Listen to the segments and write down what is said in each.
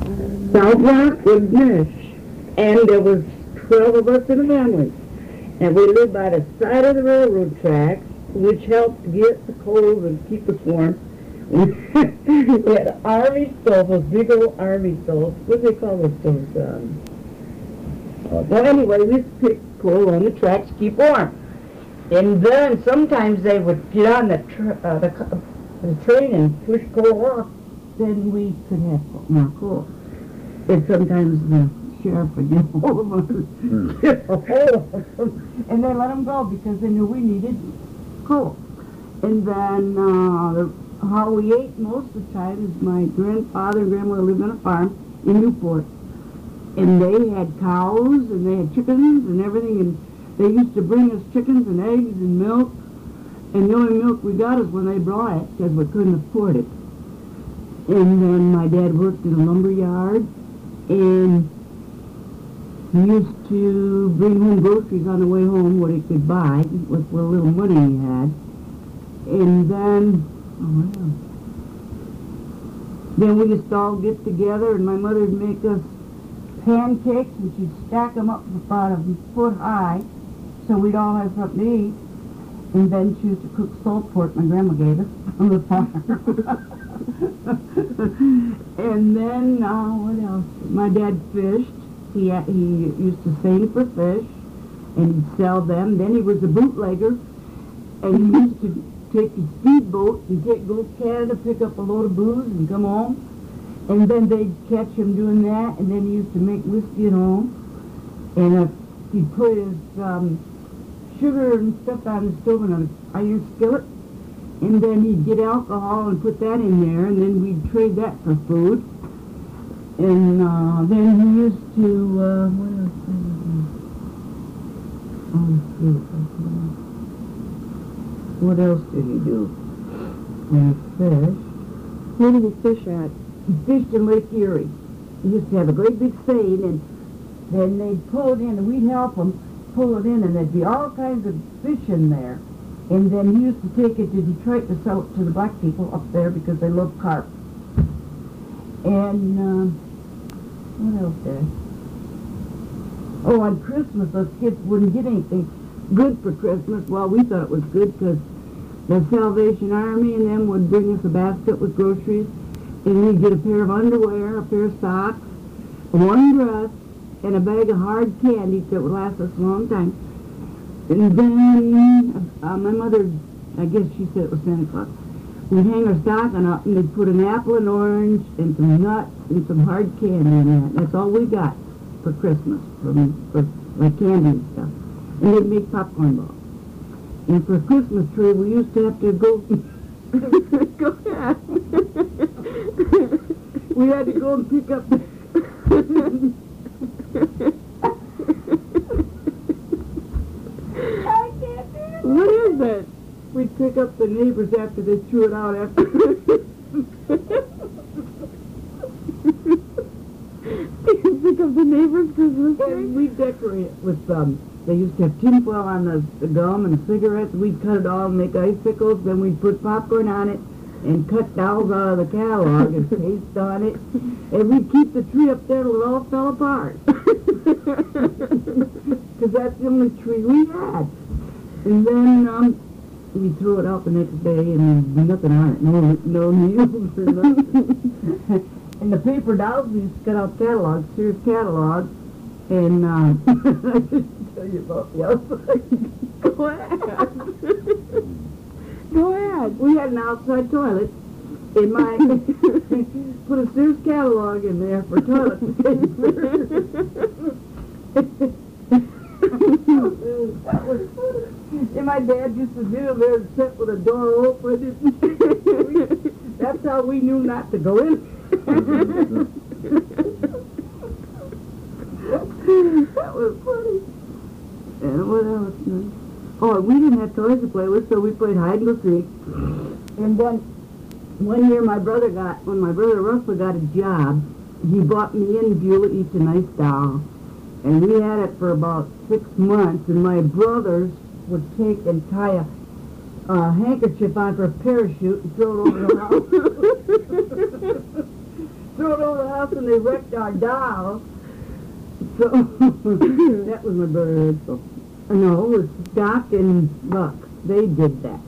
South Rockwood, Mish. And there was 12 of us in a family. And we lived by the side of the railroad tracks, which helped get the cold and keep us warm. We had army stoves, those big old army stoves. What do they call those stoves? Well, anyway, we used to pick coal on the tracks to keep warm. And then sometimes they would get on the train and push coal off. Then we could have more coal. And sometimes the sheriff would get hold of us, and they let them go because they knew we needed coal. And then how we ate most of the time is my grandfather and grandmother lived on a farm in Newport. And they had cows and they had chickens and everything, and they used to bring us chickens and eggs and milk. And the only milk we got is when they brought it because we couldn't afford it. And then my dad worked in a lumber yard, and he used to bring home groceries on the way home, what he could buy with what little money he had. And then, then we used to all get together, and my mother would make us pancakes, and she'd stack them up about a foot high, so we'd all have something to eat. And then she used to cook salt pork my grandma gave us on the farm. And then, what else? My dad fished. He used to sing for fish, and he'd sell them. Then he was a bootlegger, and he used to take his speedboat and go to Canada, pick up a load of booze, and come home. And then they'd catch him doing that, and then he used to make whiskey at home. And he'd put his sugar and stuff on the stove in an iron skillet, and then he'd get alcohol and put that in there, and then we'd trade that for food. And then he used to, what else did he do? What else did he do? And fish. Where did he fish at? He fished in Lake Erie. He used to have a great big seine, and then they'd pull it in, and we'd help him pull it in, and there'd be all kinds of fish in there. And then he used to take it to Detroit to sell it to the black people up there because they love carp. And what else there? Oh, on Christmas, those kids wouldn't get anything good for Christmas. Well, we thought it was good because the Salvation Army and them would bring us a basket with groceries, and we'd get a pair of underwear, a pair of socks, one dress, and a bag of hard candies that would last us a long time. And then my mother, I guess she said it was Santa Claus, we'd hang our stocking up, and they'd put an apple, an orange, and some nuts, and some hard candy in that. That's all we got for Christmas, for like candy and stuff. And they'd make popcorn balls. And for a Christmas tree, we used to have to go... Go ahead. We had to go and pick up... What is it? We'd pick up the neighbors after they threw it out after. Pick up the neighbors' Christmas tree? And we'd decorate it with they used to have tinfoil on the gum and cigarettes. We'd cut it all and make icicles. Then we'd put popcorn on it and cut dolls out of the catalog and paste on it. And we'd keep the tree up there till it all fell apart. Because that's the only tree we had. And then we threw it out the next day, and there's nothing on it, no needles or nothing. And the paper dolls, we used to cut out catalogs, Sears catalog, and I just tell you about the outside. Go ahead. Go ahead. We had an outside toilet. In my put a Sears catalog in there for toilet paper. That was funny. And my dad used to sit there and sit with a door open. That's how we knew not to go in. That was funny. And what else? Oh, we didn't have toys to play with, so we played hide and go seek. And then one year when my brother Russell got a job, he bought me and Beulah each a nice doll. And we had it for about 6 months, and my brothers would take and tie a handkerchief on for a parachute and throw it over the house. thrown over the house and they wrecked our doll. So that was my brother Edsel. No, it was Doc and Buck. They did that.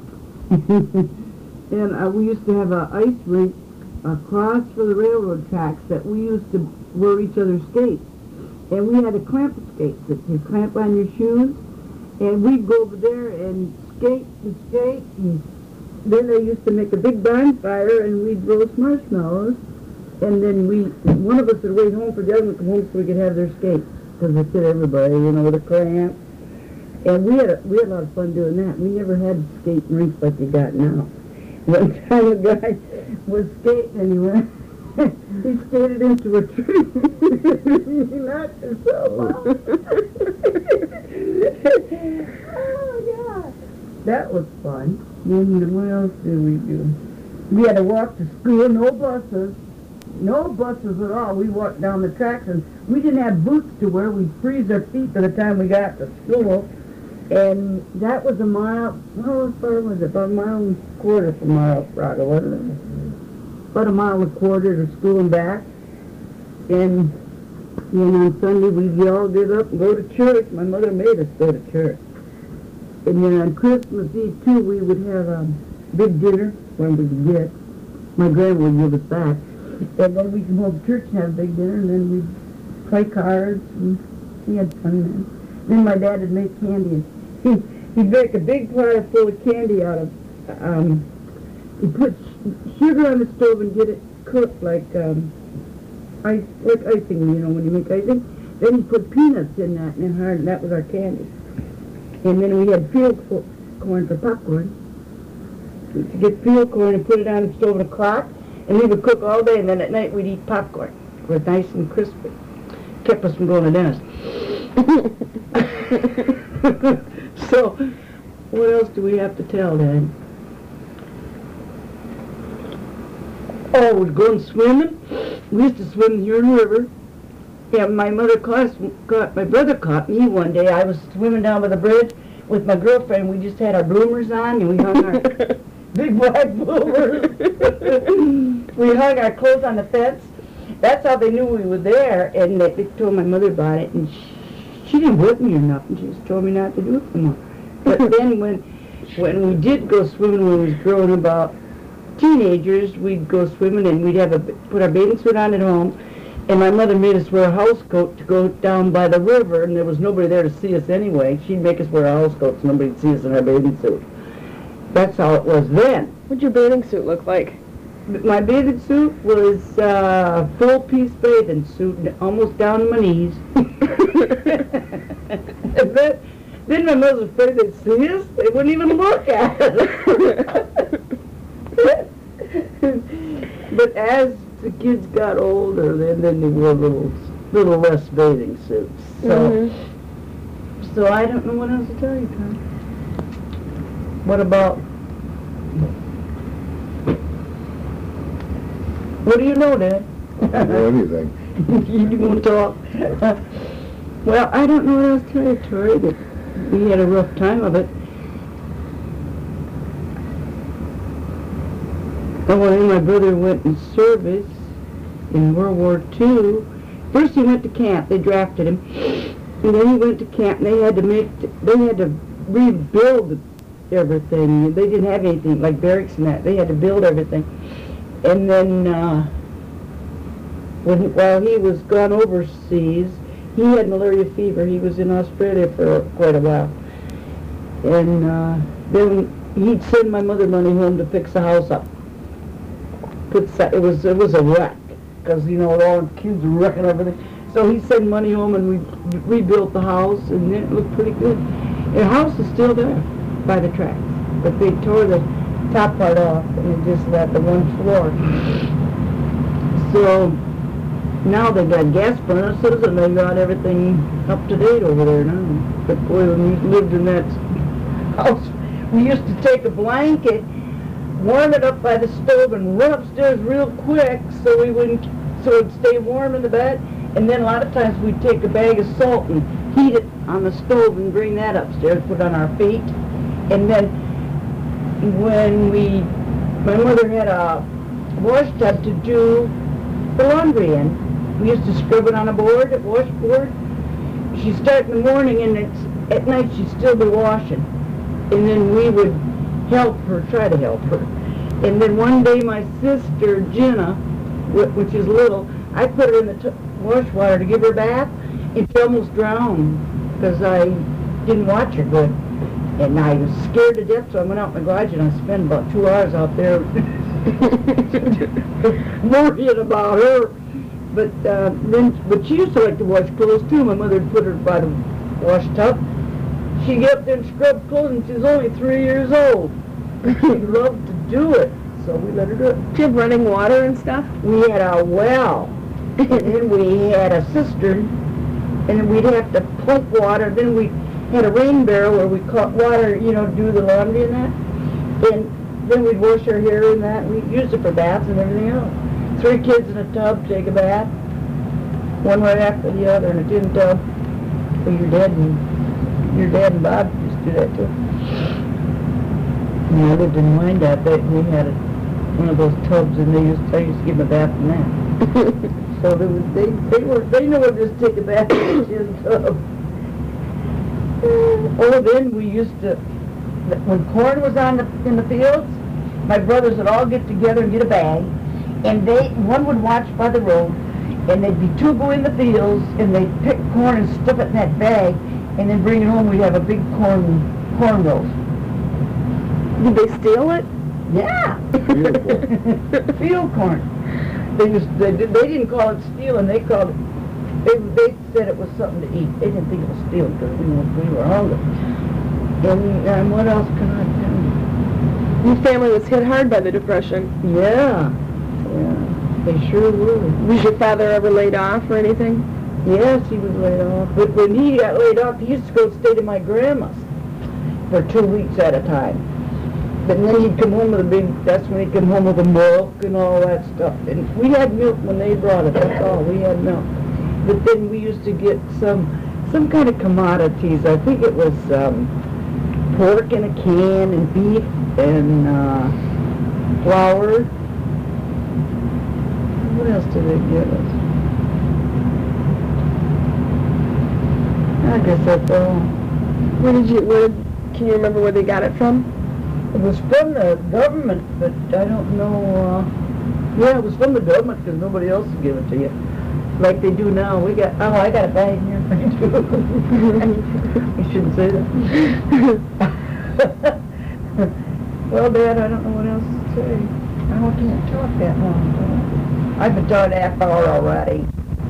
And we used to have an ice rink across for the railroad tracks that we used to wear each other's skates. And we had a clamp of skates that you clamp on your shoes. And we'd go over there and skate and skate. And then they used to make a big bonfire and we'd roast marshmallows. And then one of us would wait home for the other one to come home so we could have their skates. Because they fit everybody, with a cramp. And we had a lot of fun doing that. We never had skating rinks like you got now. One time a guy was skating and he skated into a tree. He knocked himself out. Oh, God. That was fun. Then what else did we do? We had to walk to school, no buses. No buses at all. We walked down the tracks, and we didn't have boots to wear. We'd freeze our feet by the time we got to school. And that was a mile, how far was it? About a mile and a quarter from Mile Fraga, wasn't it? About a mile and a quarter to school and back. And then on Sunday we'd all get up and go to church. My mother made us go to church. And then on Christmas Eve, too, we would have a big dinner when we could get. My grandma would give us that. And then we'd come home to church and have a big dinner, and then we'd play cards, and we had fun then. Then my dad would make candy. He'd make a big platter full of candy out of, he'd put sugar on the stove and get it cooked like icing, when you make icing. Then he'd put peanuts in that and that was our candy. And then we had field corn for popcorn. We'd get field corn and put it on the stove in a crock, and we would cook all day, and then at night we'd eat popcorn. It was nice and crispy. Kept us from going to the dentist. So, what else do we have to tell, Dad? Oh, we're going swimming. We used to swim here in the river. Yeah, my brother caught me one day. I was swimming down by the bridge with my girlfriend. We just had our bloomers on, and we hung our big black bloomers. We hung our clothes on the fence. That's how they knew we were there, and they told my mother about it, and she didn't whip me or nothing. She just told me not to do it anymore. But then when we did go swimming when we was growing about teenagers, we'd go swimming and we'd put our bathing suit on at home, and my mother made us wear a house coat to go down by the river, and there was nobody there to see us anyway. She'd make us wear a house coat so nobody'd see us in our bathing suit. That's how it was then. What'd your bathing suit look like? My bathing suit was a full-piece bathing suit, almost down to my knees. Then my mother was afraid they'd see us. They wouldn't even look at us. But as the kids got older, then they wore a little less bathing suits. So I don't know what else to tell you, Tom. What about... What do you know, Dad? I don't know anything. You won't talk. Well, I don't know what else to tell you, Tori, but we had a rough time of it. And when my brother went in service in World War II, first he went to camp. They drafted him, and then he went to camp. And they had to rebuild everything. They didn't have anything like barracks and that. They had to build everything. And then while he was gone overseas, he had malaria fever. He was in Australia for quite a while. And then he'd send my mother money home to fix the house up. It was a wreck, because, all the kids were wrecking everything. So he'd send money home, and we rebuilt the house, and then it looked pretty good. The house is still there by the tracks, but they tore the top part off, and they just left the one floor. So now they got gas furnaces, and they got everything up to date over there now. But boy, when we lived in that house, we used to take a blanket, warm it up by the stove, and run upstairs real quick so it'd stay warm in the bed. And then a lot of times we'd take a bag of salt and heat it on the stove and bring that upstairs, put it on our feet. And then when my mother had a wash tub to do, the laundry in. We used to scrub it on a board, a washboard. She'd start in the morning, and at night she'd still be washing. And then we would help her, try to help her. And then one day my sister, Jenna, which is little, I put her in the wash water to give her a bath, and she almost drowned because I didn't watch her good. And I was scared to death, so I went out in the garage and I spent about 2 hours out there worrying about her. But but she used to like to wash clothes too. My mother would put her by the wash tub. She'd get up there and scrub clothes, and she was only 3 years old. She loved to do it, so we let her do it. Do you have running water and stuff? We had a well, and then we had a cistern, and then we'd have to pump water. Then we had a rain barrel where we caught water, you know, do the laundry and that. And then we'd wash our hair and that. We used it for baths and everything else. 3 kids in a tub, take a bath, one right after the other in a tin tub. Well, your dad and Bob used to do that too. Yeah, I lived in Wyandotte. We had one of those tubs, and I used to give them a bath in that. So they knew what just take a bath in a tin tub. Oh, then we used to, when corn was in the fields, my brothers would all get together and get a bag, and one would watch by the road, and they'd be 2 go in the fields, and they'd pick corn and stuff it in that bag, and then bring it home. We'd have a big corn roast. Did they steal it? Yeah. Field corn. They didn't call it stealing. They called it. They said it was something to eat. They didn't think it was stealing because we were hungry. And what else can I tell you? Your family was hit hard by the Depression. Yeah. They sure were. Was your father ever laid off or anything? Yes, he was laid off. But when he got laid off, he used to go stay to my grandma's for 2 weeks at a time. But then he'd come home with that's when he'd come home with the milk and all that stuff. And we had milk when they brought it, that's all. We had milk. But then we used to get some kind of commodities. I think it was pork in a can and beef and flour. What else did they give us? I guess that's all. Can you remember where they got it from? It was from the government, but I don't know. Yeah, it was from the government because nobody else would give it to you. Like they do now. I got a bag here for you too. You shouldn't say that. Well, Dad, I don't know what else to say. I can't talk that long. I've been talking a half hour already.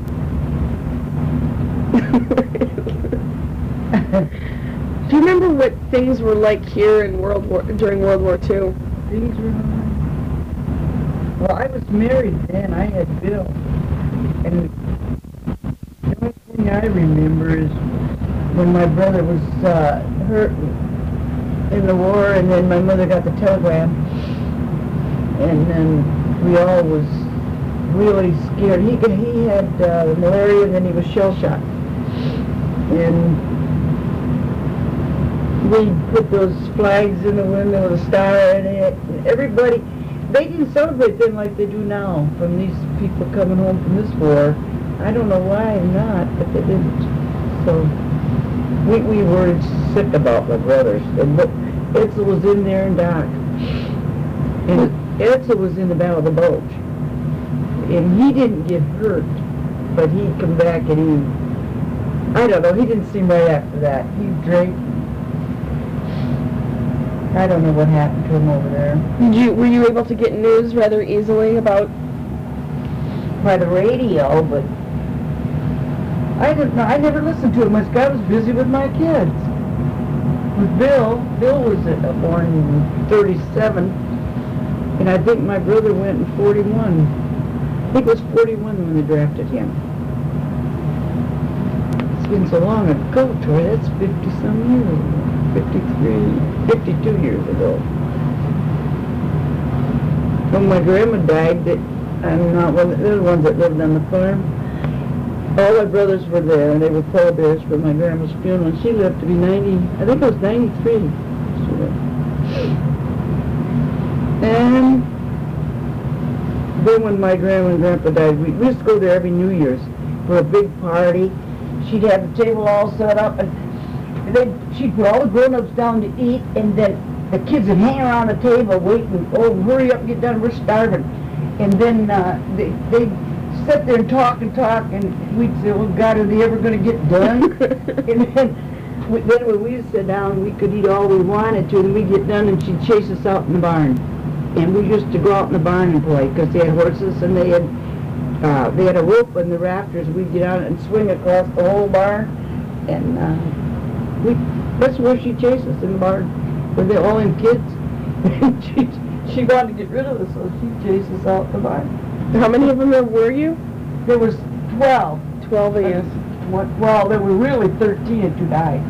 Do you remember what things were like here in during World War II? Things were like... Well, I was married then. I had Bill. And the only thing I remember is when my brother was hurt in the war, and then my mother got the telegram, and then we all was really scared. He had malaria, and then he was shell-shocked. And we put those flags in the window with a star in it. And everybody, they didn't celebrate them like they do now from these people coming home from this war. I don't know why not, but they didn't. So we were sick about my brothers. And Edsel was in there and Doc. And Edsel was in the Battle of the Bulge. And he didn't get hurt, but he'd come back and I don't know, he didn't seem right after that. He drank. I don't know what happened to him over there. Were you able to get news rather easily about? By the radio, but I didn't know. I never listened to him. I was busy with my kids. With Bill was born in 37, and I think my brother went in 41. I think it was 41 when they drafted him. It's been so long ago, Troy. That's 50-some years ago. 52 years ago. When my grandma died, I'm not one of the ones that lived on the farm. All my brothers were there, and they were pallbearers for my grandma's funeral. And she lived to be 90, I think it was 93. And Then when my grandma and grandpa died, we used to go there every New Year's for a big party. She'd have the table all set up, and then she'd put all the grown-ups down to eat, and then the kids would hang around the table waiting, oh, hurry up, get done, we're starving. And then they'd sit there and talk, and we'd say, oh, God, are they ever going to get done? And then when we'd sit down, we could eat all we wanted to, and we'd get done, and she'd chase us out in the barn. And we used to go out in the barn and play, because they had horses, and they had a rope in the rafters. We'd get out and swing across the whole barn, and that's where she'd chase us, in the barn, with all them kids. And she wanted to get rid of us, so she'd chase us out the barn. How many of them there were you? There was 12. 12 of you. Well, there were really 13 and 2 died.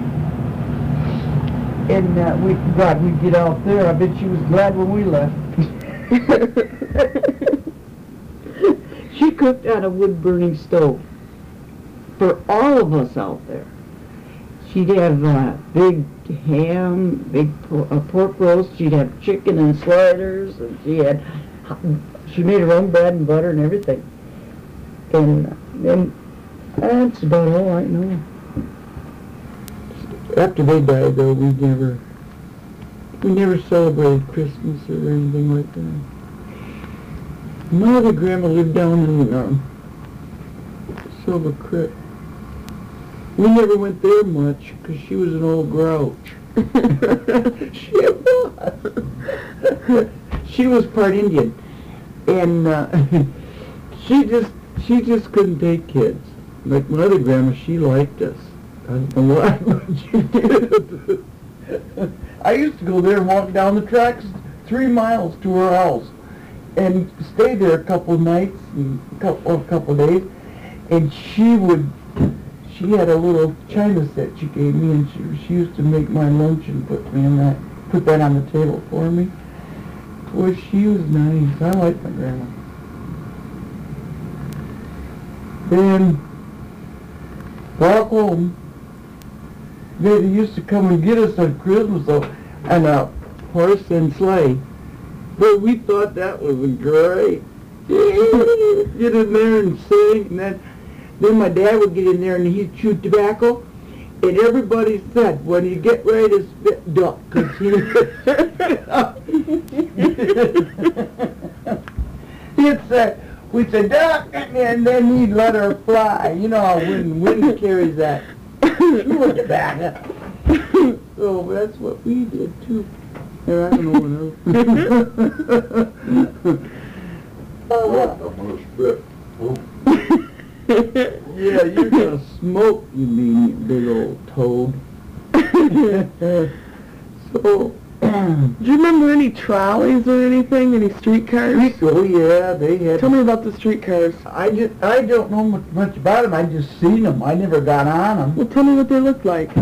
And we'd get out there. I bet she was glad when we left. She cooked on a wood-burning stove for all of us out there. She'd have big ham, big pork roast. She'd have chicken and sliders, and she made her own bread and butter and everything. And then that's about all I know. After they died, though, we never celebrated Christmas or anything like that. My other grandma lived down in Silver Creek. We never went there much because she was an old grouch. She was. She was part Indian, and she just couldn't take kids. Like my other grandma, she liked us. I don't know why, but she did. I used to go there and walk down the tracks 3 miles to her house and stay there a couple of nights and a couple of days. And she had a little china set she gave me, and she used to make my lunch and put that on the table for me. Boy, she was nice. I liked my grandma. Then walk home. They used to come and get us on Christmas on a horse and sleigh. But we thought that was great. Get in there and sing, and then my dad would get in there and he'd chew tobacco, and everybody said, when you get ready to spit, duck, because he'd say, we'd say, duck, and then he'd let her fly. You know how wind carries that. Look at that. So that's what we did too. And I don't know what else. Yeah, you're gonna smoke, you mean, you big old toad. So, do you remember any trolleys or anything? Any streetcars? Oh yeah, they had. Tell me about the streetcars. I don't know much about them. I just seen them. I never got on them. Well, tell me what they looked like.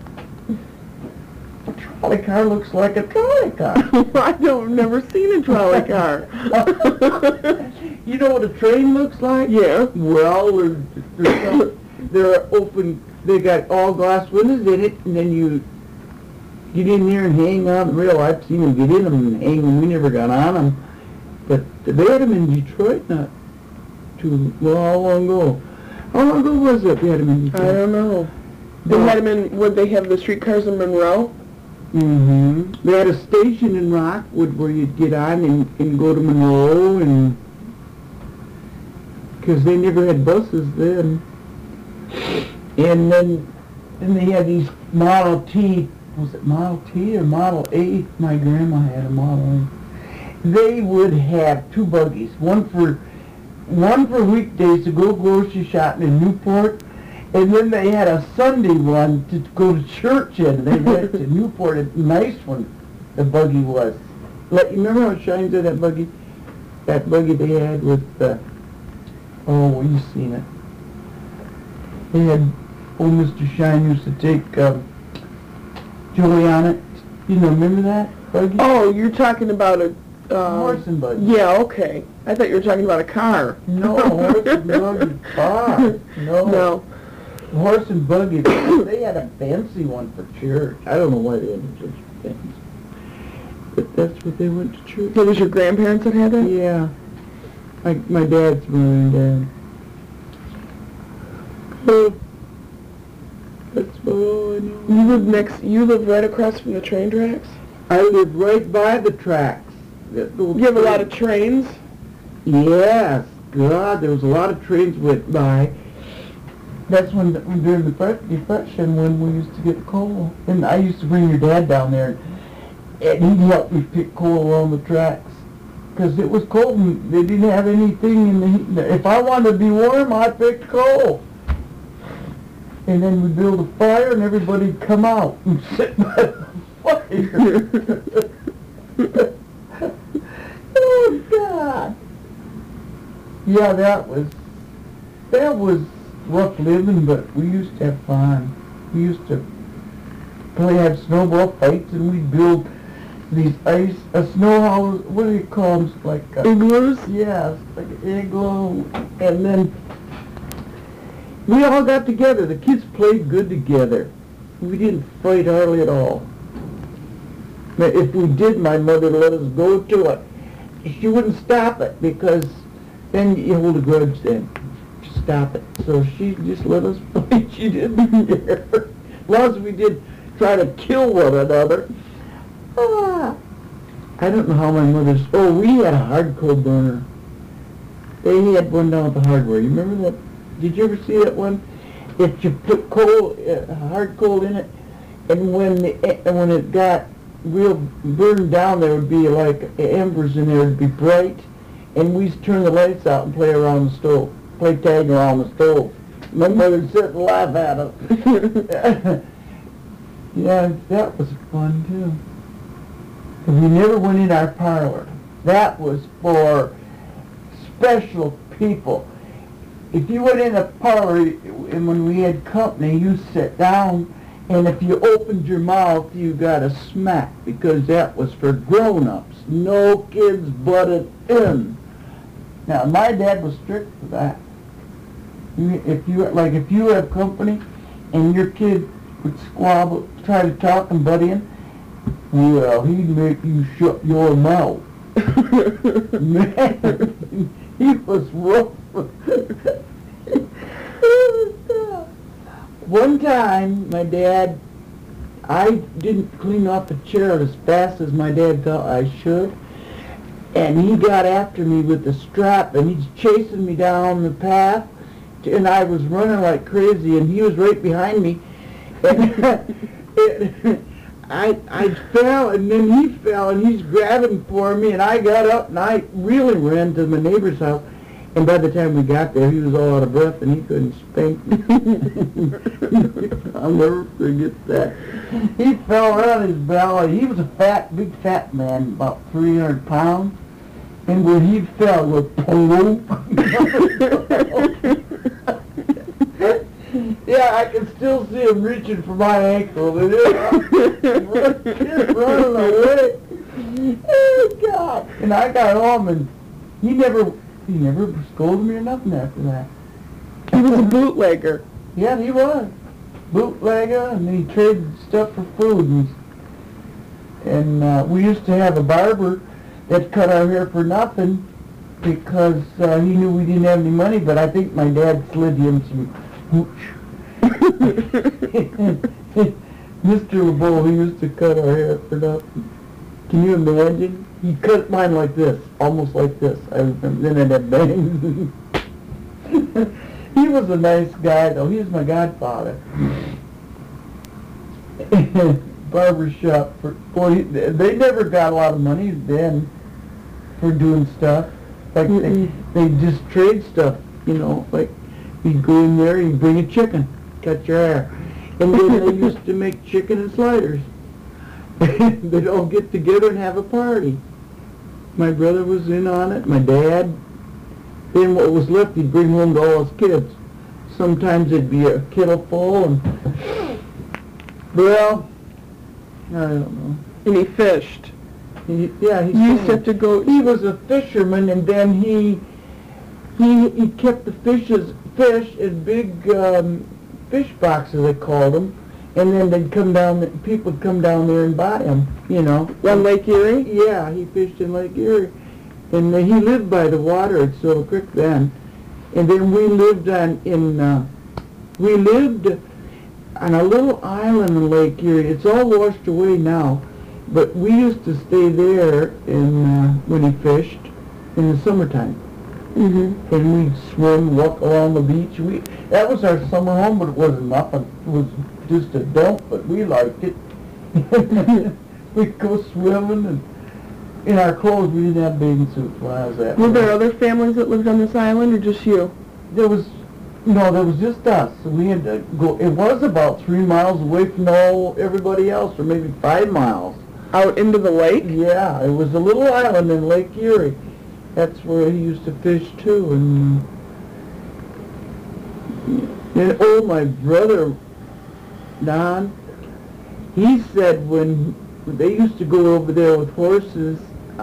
A trolley car looks like a trolley car. I've never seen a trolley car. You know what a train looks like? Yeah. Well, they're open. They got all glass windows in it, and then you get in there and hang on the rail. I've seen them get in them and hang them. We never got on them. But they had them in Detroit not too how long ago. How long ago was it they had them in Detroit? I don't know. They had them in, would they have the streetcars in Monroe? Mm-hmm. They had a station in Rockwood where you'd get on and go to Monroe, and because they never had buses then. And then they had these Model T. Was it Model T or Model A? My grandma had a Model A. They would have 2 buggies, one for weekdays to go grocery shopping in Newport, and then they had a Sunday one to go to church in. They went to Newport, a nice one, the buggy was. Like, you remember how shiny that buggy? That buggy they had with the, oh, you've seen it. They had, old Mr. Shine used to take Joey on it. You know, remember that buggy? Oh, you're talking about a... horse and buggy. Yeah, okay. I thought you were talking about a car. No, horse and buggy car. No. Horse and buggy. They had a fancy one for church. I don't know why they had such fancy. But that's what they went to church. So it was your grandparents that had that? Yeah. My dad's mother and dad. That's all I know. You live right across from the train tracks? I live right by the tracks. You have a lot of trains? Yes, God, there was a lot of trains went by. That's when during the Depression, when we used to get coal. And I used to bring your dad down there, and he'd help me pick coal along the tracks. Because it was cold, and they didn't have anything in the heat. If I wanted to be warm, I picked coal. And then we'd build a fire, and everybody'd come out and sit by the fire. Oh, God. Yeah, that was rough living, but we used to have fun. We used to have snowball fights, and we'd build these snow houses, what do you call them, like igloos? Yes, like an igloo, and then we all got together. The kids played good together. We didn't fight hardly at all. But if we did, my mother let us go to it. She wouldn't stop it, because then you hold a grudge then. Stop it. So she just let us fight. She didn't care. As long as we did try to kill one another. I don't know how my mother's... Oh, we had a hard coal burner. They had one down at the hardware. You remember that? Did you ever see that one? If you put coal, hard coal in it, and when it got real burned down, there would be like embers in there. It'd be bright, and we'd turn the lights out and play around the stove. Play tag around the stove. My mother would sit and laugh at us. Yeah, that was fun too. We never went in our parlor. That was for special people. If you went in a parlor, and when we had company, you sat down, and if you opened your mouth, you got a smack, because that was for grown-ups. No kids butted in. Now, my dad was strict for that. If you have company, and your kid would squabble, try to talk and butt in, well, he'd make you shut your mouth. Man, he was rough. One time, my dad, I didn't clean off a chair as fast as my dad thought I should, and he got after me with the strap, and he's chasing me down the path, and I was running like crazy, and he was right behind me, and I fell, and then he fell, and he's grabbing for me, and I got up, and I really ran to my neighbor's house, and by the time we got there, he was all out of breath, and he couldn't spank me. I'll never forget that. He fell on his belly. He was a big fat man, about 300 pounds, and when he fell, it was boom. Yeah, I can still see him reaching for my ankle. And running away. Oh, God. And I got home, and he never scolded me or nothing after that. He was a bootlegger. Yeah, he was. Bootlegger, and he traded stuff for food. And we used to have a barber that cut our hair for nothing because he knew we didn't have any money, but I think my dad slid him some hooch. Mr. LeBeau, he used to cut our hair for nothing. Can you imagine? He cut mine like this, almost like this. I remember. Then I'd have bangs. He was a nice guy, though. He was my godfather. Barber shop. Boy, they never got a lot of money then for doing stuff. Like they just trade stuff, you know. Like you'd go in there, you'd bring a chicken, cut your hair, and then they used to make chicken and sliders. They'd all get together and have a party. My brother was in on it, my dad. Then what was left, he'd bring home to all his kids. Sometimes it'd be a kettle full, and, well, I don't know. And he fished. He You used to have to go... He was a fisherman, and then he kept the fish in big fish boxes, they called them, and then they'd come down, people would come down there and buy them, you know. On Lake Erie? Yeah, he fished in Lake Erie. And he lived by the water at Silver Creek then. And then we lived on a little island in Lake Erie. It's all washed away now, but we used to stay there when he fished in the summertime. Mm-hmm. And we'd swim, walk along the beach. That was our summer home, but it wasn't nothing. It was just a dump, but we liked it. We'd go swimming, and in our clothes, we didn't have bathing suits when I was at Were home. there other families that lived on this island, or just you? There was just us. We had to go. It was about 3 miles away from everybody else, or maybe 5 miles. Out into the lake? Yeah, it was a little island in Lake Erie. That's where he used to fish too. And my brother Don, he said when they used to go over there with horses,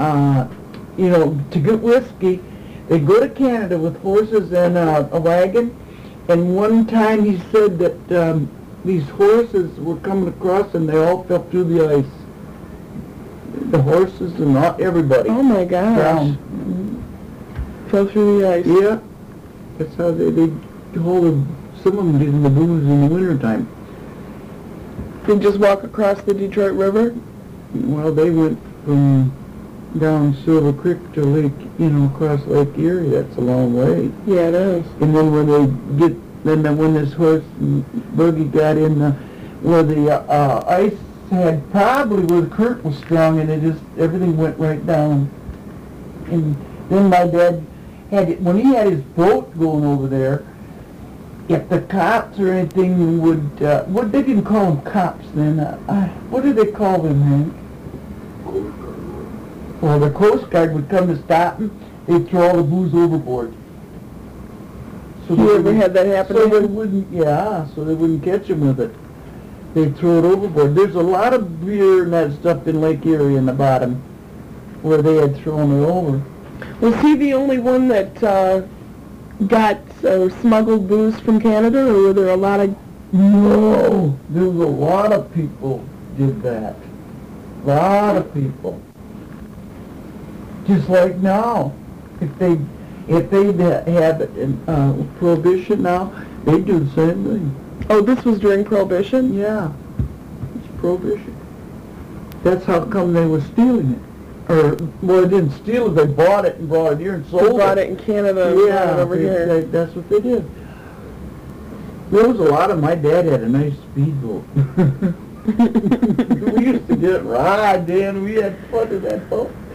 to get whiskey, they'd go to Canada with horses and a wagon. And one time he said that these horses were coming across and they all fell through the ice. The horses and not everybody. Oh my gosh. Drowned. Fell through the ice. Yeah. That's how they hold some of them did in the booze in the wintertime. They just walk across the Detroit River? Well, they went from down Silver Creek to across Lake Erie. That's a long way. Yeah, it is. And then when this horse and buggy got in where the ice had probably where the current was strong, and everything went right down. And then my dad when he had his boat going over there, if the cops or anything would, they didn't call them cops then, what did they call them, Hank? Well, the Coast Guard would come to stop them, they'd throw all the booze overboard. So You ever had that happen? So they wouldn't catch them with it. They'd throw it overboard. There's a lot of beer and that stuff in Lake Erie in the bottom where they had thrown it over. Was he the only one that got smuggled booze from Canada, or were there a lot of... No, there was a lot of people did that. A lot of people. Just like now. If they'd had Prohibition now, they'd do the same thing. Oh, this was during Prohibition? Yeah, it's Prohibition. That's how come they were stealing it. They didn't steal it, they bought it and brought it here and sold it. They brought it in Canada and brought it over here. That's what they did. There was a lot of, my dad had a nice speedboat. We used to get it right, Dan. We had fun in that boat.